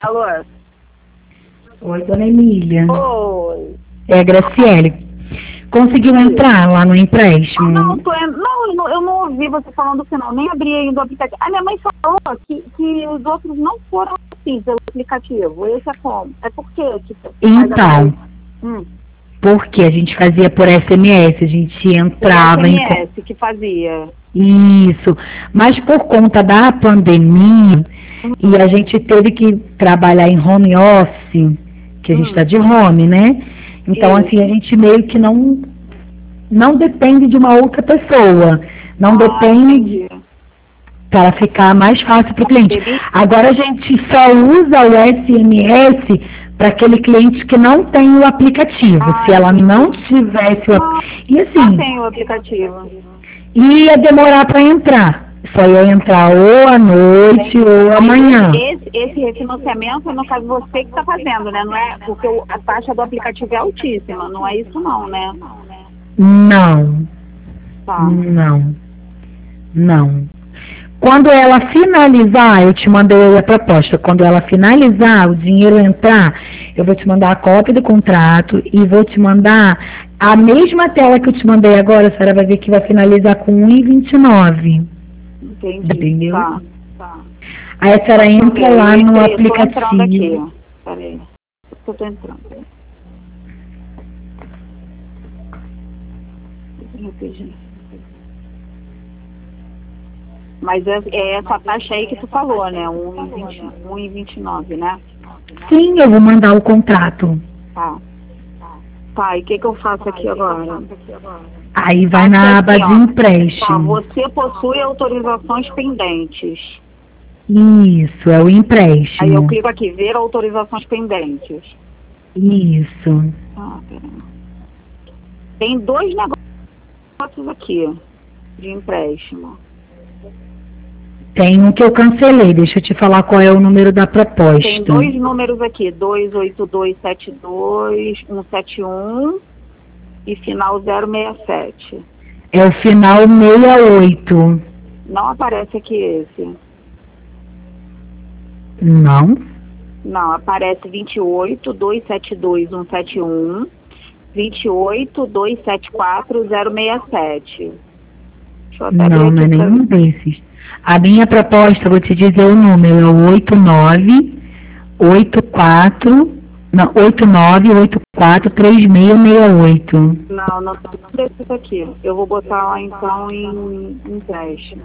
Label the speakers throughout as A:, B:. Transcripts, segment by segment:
A: Alô?
B: Oi, dona Emília.
A: Oi.
B: É a Graciele. Conseguiu entrar lá no empréstimo?
A: Não, eu não ouvi você falando o final, nem abri ainda o aplicativo. A minha mãe falou que os outros não foram assim pelo aplicativo. Esse é como? É por quê?
B: Então, porque a gente fazia por SMS, a gente entrava em...
A: SMS que fazia.
B: Isso, mas por conta da pandemia, e a gente teve que trabalhar em home office, que a gente está de home, né? Então, assim, a gente meio que não depende de uma outra pessoa, não depende para ficar mais fácil para o cliente. Agora a gente só usa o SMS para aquele cliente que não tem o aplicativo. Se ela não tivesse o e assim,
A: tem o aplicativo.
B: Ia demorar para entrar. Só ia entrar ou à noite ou amanhã.
A: Esse refinanciamento, no caso, você que está fazendo, né? Não é, porque a taxa do aplicativo é altíssima, não é isso não, né?
B: Não.
A: Tá.
B: Não. Quando ela finalizar, eu te mandei a proposta. Quando ela finalizar, o dinheiro entrar, eu vou te mandar a cópia do contrato e vou te mandar a mesma tela que eu te mandei agora. A senhora vai ver que vai finalizar com 1,29.
A: Entendi.
B: Entendeu?
A: Tá.
B: Aí a senhora entra lá no aplicativo.
A: Estou entrando aqui. Peraí. Eu tô entrando. Rapidinho. Mas é essa taxa aí que tu falou, né? 1,29, né?
B: Sim, eu vou mandar o contrato.
A: Tá, e o que eu faço aqui agora?
B: Aí vai na aba de empréstimo.
A: Tá, você possui autorizações pendentes.
B: Isso, é o empréstimo.
A: Aí eu clico aqui, ver autorizações pendentes.
B: Isso.
A: Peraí. Tem 2 negócios aqui de empréstimo.
B: Tem um que eu cancelei, deixa eu te falar qual é o número da proposta.
A: Tem 2 números aqui, 28272-171 e final 067.
B: É o final 68.
A: Não aparece aqui esse.
B: Não?
A: Não, aparece 28272-171, 28274-067. Deixa eu até abrir aqui.
B: Não é nenhum desses. A minha proposta, vou te dizer o número, é o 89843668.
A: Não desses aqui. Eu vou botar lá então em empréstimo.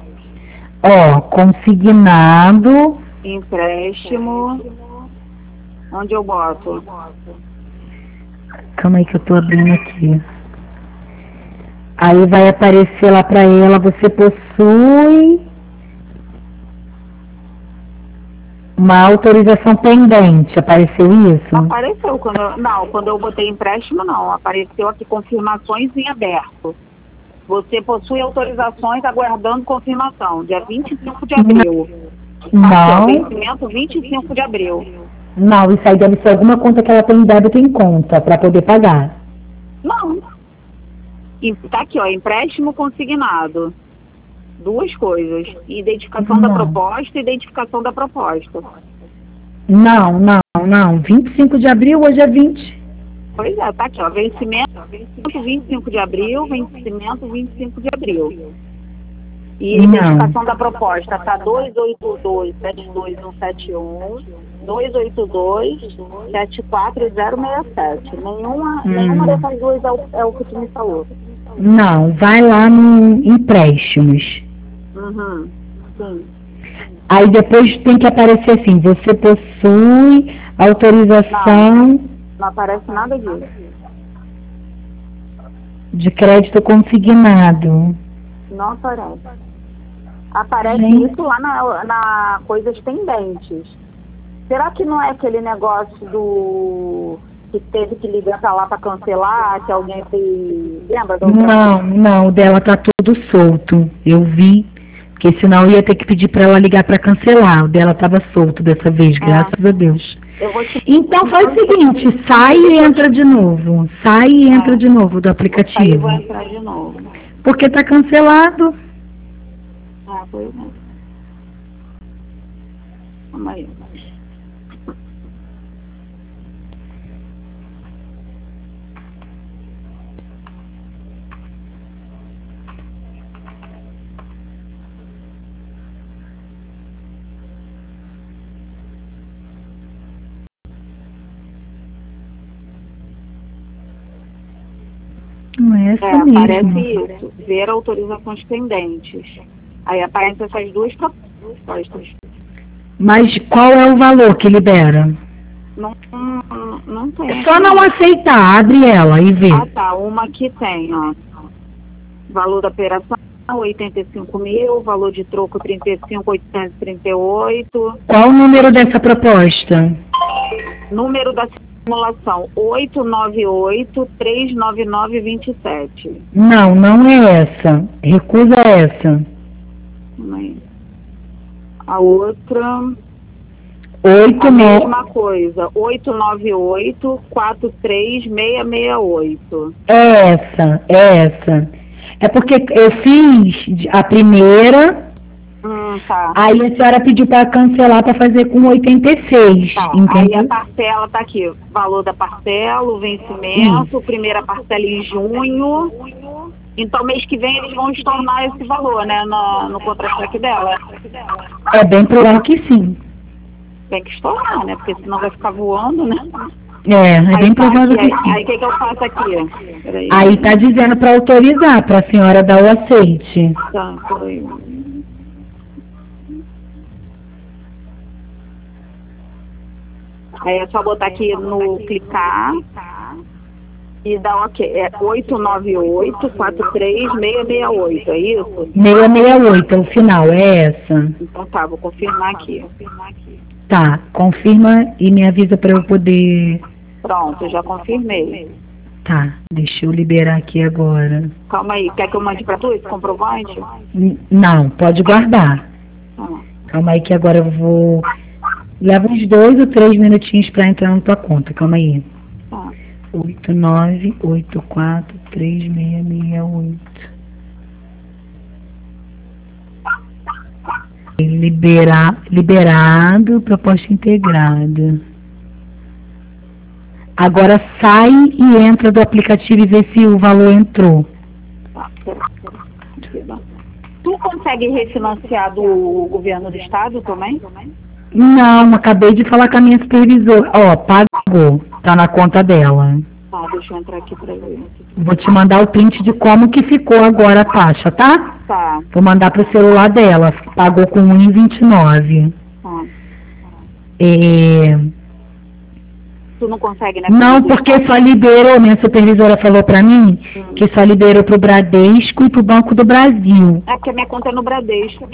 B: Consignado.
A: Empréstimo. Onde eu boto?
B: Calma aí que eu tô abrindo aqui. Aí vai aparecer lá para ela, você possui uma autorização pendente. Apareceu isso?
A: Não apareceu. Quando eu botei empréstimo, não. Apareceu aqui confirmações em aberto. Você possui autorizações aguardando confirmação. Dia 25 de abril.
B: Não.
A: Vencimento 25 de abril.
B: Não, isso aí deve ser alguma conta que ela tem débito em conta para poder pagar.
A: Não. Tá aqui, ó, empréstimo consignado. 2 coisas. Identificação da proposta e identificação da proposta.
B: Não. 25 de abril, hoje é 20.
A: Pois é, tá aqui, ó. Vencimento 25 de abril, vencimento 25 de abril. E identificação da proposta tá 28272-171, 282-74067. Nenhuma dessas duas é o que tu me falou.
B: Não, vai lá no empréstimos.
A: Sim.
B: Aí depois tem que aparecer assim, você possui autorização...
A: Não aparece nada disso.
B: De crédito consignado.
A: Não aparece. Aparece isso lá na coisas pendentes. Será que não é aquele negócio do... que teve que ligar pra lá para cancelar, que alguém se... Lembra?
B: Não, o dela tá tudo solto. Eu vi, porque senão eu ia ter que pedir para ela ligar para cancelar. O dela tava solto dessa vez, graças a Deus. Então faz o seguinte, sai e entra de novo. Sai e entra de novo do aplicativo.
A: Vou entrar de novo.
B: Porque tá cancelado.
A: Pois é. Calma aí.
B: Não é essa
A: Aparece
B: mesmo.
A: isso. Ver autorizações pendentes. Aí aparecem essas duas propostas.
B: Mas qual é o valor que libera?
A: Não tem.
B: Só não aceitar, abre ela e vê.
A: Ah, tá. Uma aqui tem, ó. Valor da operação, 85 mil. Valor de troco, 35.838.
B: Qual o número dessa proposta?
A: Número da simulação, 898-399-27.
B: Não, não é essa. Recusa essa.
A: A outra...
B: 8,
A: A
B: 9...
A: mesma coisa, 898-43668.
B: É essa, é essa. É porque eu fiz a primeira,
A: Tá.
B: aí a senhora pediu para cancelar para fazer com 86,
A: Tá.
B: entendeu?
A: Aí a parcela tá aqui, valor da parcela, o vencimento, primeira parcela em junho. Então, mês que vem eles vão estornar esse valor, né, no contra-cheque dela.
B: É bem provável que sim.
A: Tem que estourar, né, porque senão vai ficar voando, né.
B: É bem provável que sim.
A: Aí o que eu faço aqui? Peraí.
B: Aí tá dizendo para autorizar, para a senhora dar o aceite.
A: Tá, peraí. Aí é só botar aqui no clicar e dar ok. É 898-43668, é isso?
B: 668 é o final, é essa.
A: Então tá, vou confirmar aqui.
B: Tá, confirma e me avisa para eu poder...
A: Pronto, já confirmei.
B: Tá, deixa eu liberar aqui agora.
A: Calma aí, quer que eu mande pra tu esse comprovante?
B: Não, pode guardar.
A: Ah,
B: Calma aí que agora eu vou... Leva uns 2 ou 3 minutinhos para entrar na tua conta, calma aí.
A: tá.
B: 89843668. Liberado, proposta integrada. Agora sai e entra do aplicativo e vê se o valor entrou.
A: Tu consegue refinanciar do governo do estado também?
B: Não, acabei de falar com a minha supervisora. Ó, pagou, tá na conta dela.
A: Tá, deixa eu entrar aqui pra ver.
B: Vou te mandar o print de como que ficou agora a taxa, tá?
A: Tá,
B: Vou mandar pro celular dela. Pagou com 1,29.
A: tá.
B: É...
A: Tu não consegue, né?
B: Não, porque só liberou, minha supervisora falou pra mim que só liberou pro Bradesco e pro Banco do Brasil.
A: É porque minha conta é no Bradesco.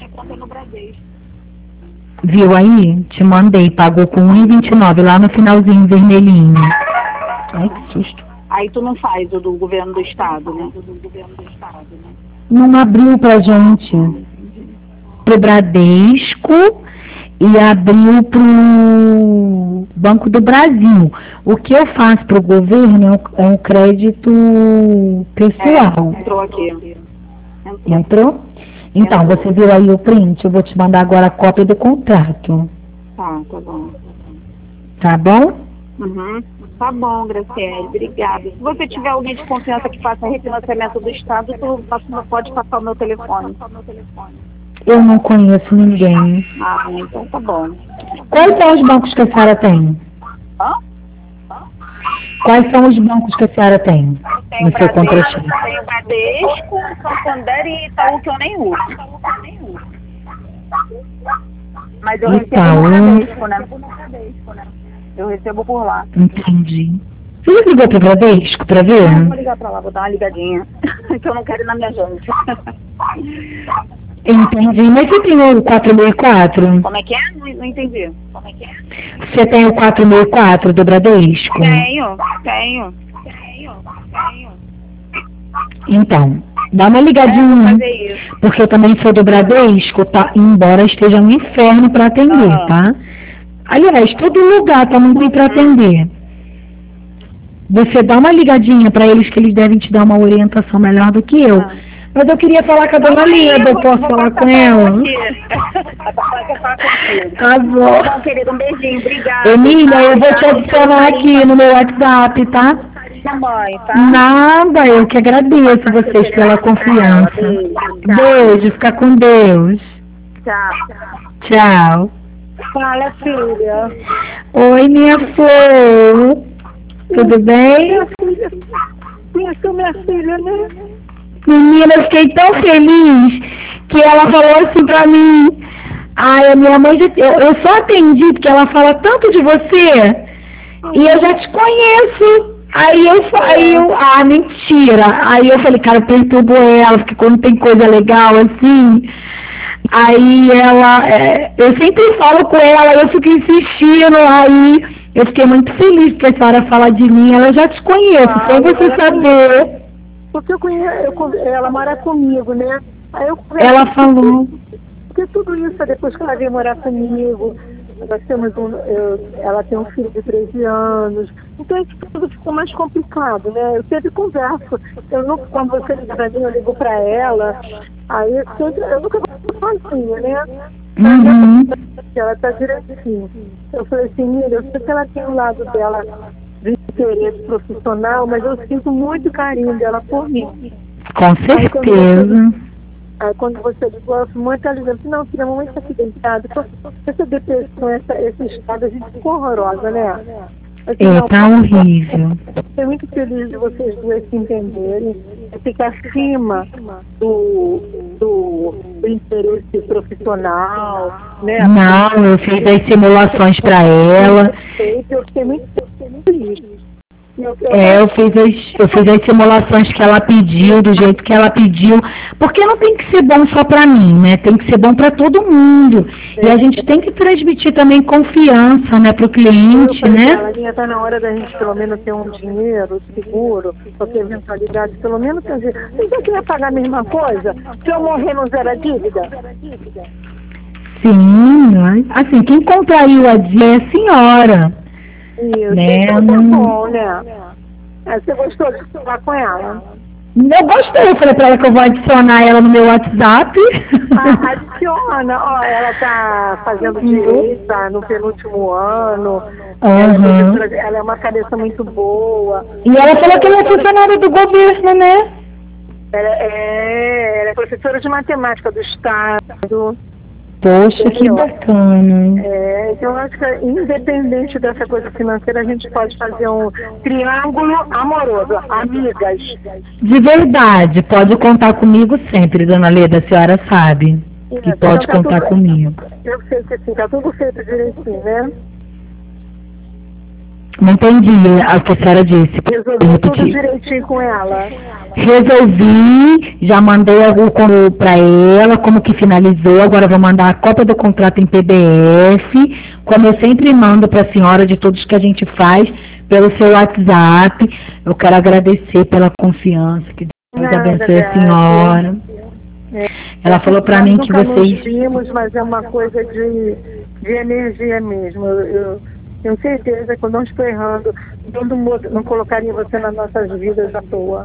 B: Viu aí? Te mandei, pagou com 1,29 lá no finalzinho vermelhinho. Ai, que susto.
A: Aí tu não faz o do governo do estado, né?
B: Não abriu pra gente pro Bradesco e abriu pro Banco do Brasil. O que eu faço pro governo é um crédito pessoal.
A: Entrou aqui.
B: Entrou? Então, você viu aí o print? Eu vou te mandar agora a cópia do contrato.
A: Tá bom.
B: Tá bom?
A: Uhum. Tá bom, Graciele, obrigada. Se você tiver alguém de confiança que faça refinanciamento do estado, tu pode passar o meu telefone.
B: Eu não conheço ninguém.
A: Ah, então tá bom.
B: Quais são os bancos que a senhora tem?
A: Hã?
B: Quais são os bancos que a senhora tem
A: Tem
B: no
A: o
B: seu
A: Bradesco,
B: contrato?
A: tem o Bradesco, Santander e Itaú que eu nem uso. Mas eu recebo
B: Itaú.
A: no Bradesco, né? Eu recebo por lá.
B: Entendi. Você já ligou pro Bradesco pra
A: Vou
B: ver?
A: ligar pra lá, vou dar uma ligadinha. Que eu não quero ir na minha gente.
B: Entendi. Mas você tem o 464?
A: Como é que é? Não entendi. Como é que é?
B: Você tem o 464 do Bradesco?
A: Tenho.
B: Então, dá uma
A: Vou
B: ligadinha.
A: fazer isso.
B: Porque eu também sou do Bradesco, tá? Embora esteja um inferno para atender,
A: Ah.
B: tá? Aliás, todo lugar tá muito bem para atender. Você dá uma ligadinha para eles que eles devem te dar uma orientação melhor do que eu.
A: Ah.
B: Mas eu queria falar com a dona Lida, eu posso falar com ela? Tá bom.
A: Bom, querido, um beijinho, obrigada.
B: Emília, eu vou te adicionar aqui no meu WhatsApp, tá?
A: Minha mãe, tá?
B: Nada, eu que agradeço vocês pela confiança. Beijo, fica com Deus.
A: Tchau.
B: Tchau.
A: Fala, filha.
B: Oi, minha flor. Tudo bem?
C: conheceu minha filha, né?
B: Menina, eu fiquei tão feliz que ela falou assim pra mim. Ai, a minha mãe, eu só atendi porque ela fala tanto de você e eu já te conheço. Mentira. Aí eu falei, cara, eu perturbo ela, porque quando tem coisa legal assim, aí eu sempre falo com ela, eu fico insistindo, aí eu fiquei muito feliz porque a senhora fala de mim, ela já te conheço, só você saber.
C: Porque ela mora comigo, né? Aí
B: ela falou.
C: Porque tudo isso é depois que ela veio morar comigo. Ela tem um filho de 13 anos. Então isso tudo ficou mais complicado, né? Eu sempre converso. Quando você liga pra mim, eu ligo pra ela. Aí eu nunca vou sozinha, né?
B: Uhum.
C: Ela tá direitinho. Eu falei assim, Miriam, eu sei que ela tem um lado dela de interesse profissional, mas eu sinto muito carinho dela por mim.
B: Com certeza.
C: Aí quando você ligou, eu fui muito alegre. Não, filha, a mamãe está aqui deitada. Essa depressão, esse estado, a gente ficou horrorosa, né?
B: Tá horrível.
C: Estou muito feliz de vocês duas se entenderem. Ficar acima do interesse profissional, né?
B: Não, eu fiz as simulações para ela.
C: Eu fiquei muito feliz.
B: Eu fiz as simulações que ela pediu, do jeito que ela pediu, porque não tem que ser bom só para mim, né? Tem que ser bom para todo mundo. E a gente tem que transmitir também confiança, né, para o cliente, né?
C: Está na hora da gente pelo menos ter um dinheiro seguro, qualquer eventualidade, pelo menos ter um dinheiro. Você quer pagar a mesma coisa? Se eu morrer, não zera a dívida?
B: Sim, assim, quem contraiu a dívida é a senhora.
C: Isso,
B: né?
C: Então tá bom, né? Você gostou de falar com ela?
B: Eu gostei, eu falei pra ela que eu vou adicionar ela no meu WhatsApp.
C: Adiciona, ela tá fazendo direito, tá no penúltimo ano. Ela é uma cabeça muito boa.
B: E ela falou que ela é funcionária do governo, né?
C: Ela é professora de matemática do Estado.
B: Poxa, que bacana.
C: Então eu acho que independente dessa coisa financeira, a gente pode fazer um triângulo amoroso, amigas.
B: De verdade, pode contar comigo sempre, dona Leda, a senhora sabe. Que pode contar comigo.
C: Eu sei que sim, tá tudo feito direitinho, né?
B: Não entendi o que a senhora disse.
C: Resolvi tudo direitinho com ela.
B: Resolvi, já mandei algo para ela, como que finalizou. Agora vou mandar a cópia do contrato em PDF, como eu sempre mando para a senhora de todos que a gente faz pelo seu WhatsApp. Eu quero agradecer pela confiança, que Deus abençoe a senhora. Ela falou para mim que vocês...
C: Nós vimos, mas é uma coisa de energia mesmo. Eu tenho certeza que eu não estou errando, não colocaria você nas nossas vidas à toa.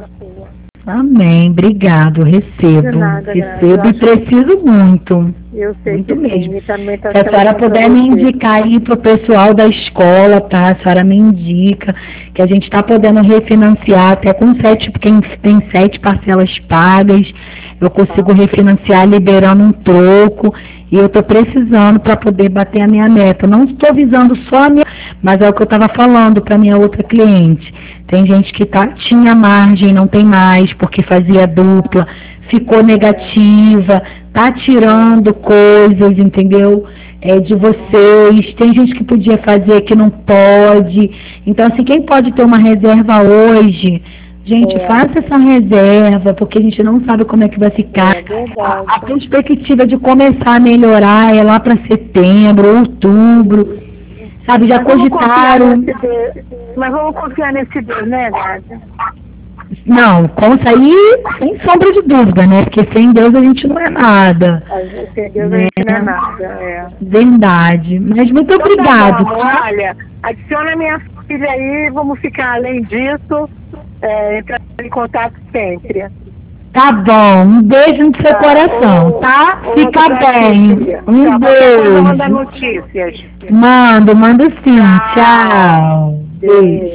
B: Amém, obrigado, recebo. Recebo e preciso muito.
C: Eu sei
B: muito
C: que
B: mesmo.
C: Sim, também tá
B: se a senhora puder me indicar aí para o pessoal da escola, tá? A senhora me indica que a gente está podendo refinanciar até com 7, porque tem 7 parcelas pagas. Eu consigo refinanciar liberando um troco. E eu estou precisando para poder bater a minha meta. Não estou visando só a minha, mas é o que eu estava falando para minha outra cliente. Tem gente que tinha margem, não tem mais, porque fazia dupla, ficou negativa, está tirando coisas, entendeu? De vocês. Tem gente que podia fazer que não pode. Então, assim, quem pode ter uma reserva hoje... Gente, faça essa reserva, porque a gente não sabe como é que vai ficar. A perspectiva de começar a melhorar é lá para setembro, outubro. Sabe, já cogitaram.
C: Mas vamos confiar nesse Deus, né, Nádia?
B: Não, com isso aí, sem sombra de dúvida, né? Porque sem Deus a gente não é nada.
C: Sem Deus a gente não é nada,
B: Verdade. Mas muito obrigado.
C: Tá, olha, adiciona minha filha aí, vamos ficar além disso. Entrar em contato sempre.
B: Tá bom, um beijo no seu coração, tá? Fica bem. Um beijo.
C: Manda notícias.
B: Mando sim. Tchau. Beijo.